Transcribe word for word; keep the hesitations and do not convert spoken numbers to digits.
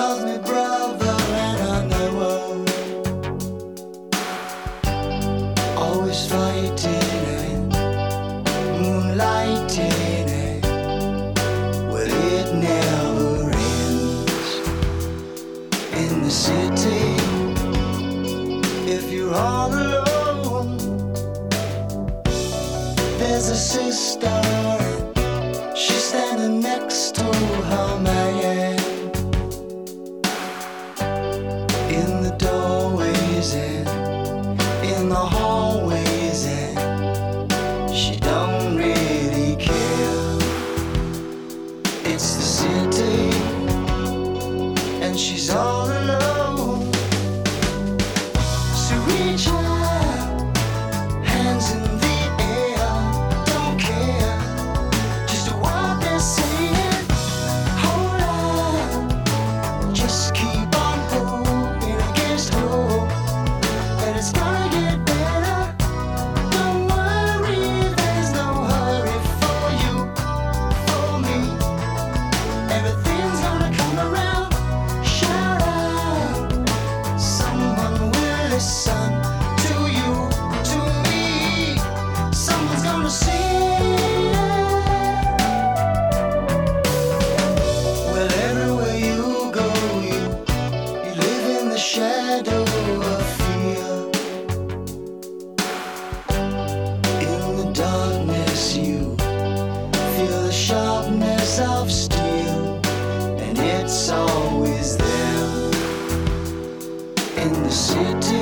calls me brother, and I never always fighting and moonlighting, and well, it never ends in the city. If you're all alone, there's a sister, she's standing next to her man. In the doorways and in the hallways, and she don't really care. It's the city, and she's all alone. So reach out, hands in the air, don't care just what they're saying. Hold on, just keep on hoping against hope that it's gonna get better. Don't worry, there's no hurry for you, for me. Everything's gonna come around. Shout out, someone will listen to you, to me. Someone's gonna see it. Well, everywhere you go, you, you live in the shadow of fear. In the darkness, you feel the sharpness of steel, and it's always there in the city.